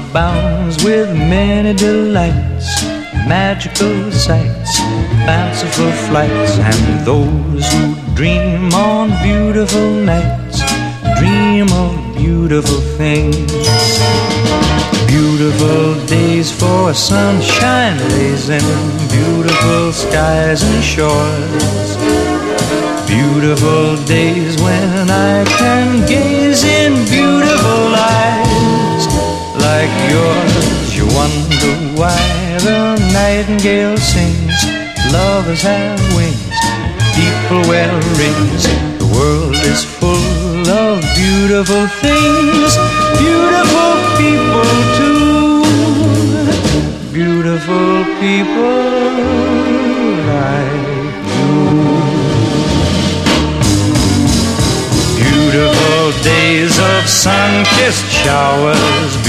abounds with many delights, magical sights, fanciful flights, and those who dream on beautiful nights dream of beautiful things. Beautiful days for sunshine lays in beautiful skies and shores. Beautiful days when I can gaze in beautiful eyes like yours. You wonder why the nightingale sings, lovers have wings, people wear rings. The world is full of beautiful things, beautiful people too, beautiful people like you. Beautiful days of sun-kissed showers,